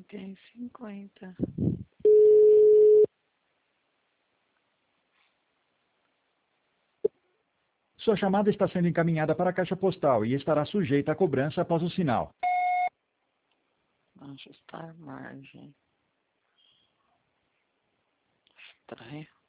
Tem 50. Sua chamada está sendo encaminhada para a caixa postal e estará sujeita a cobrança após o sinal. Ajustar margem. Estranho.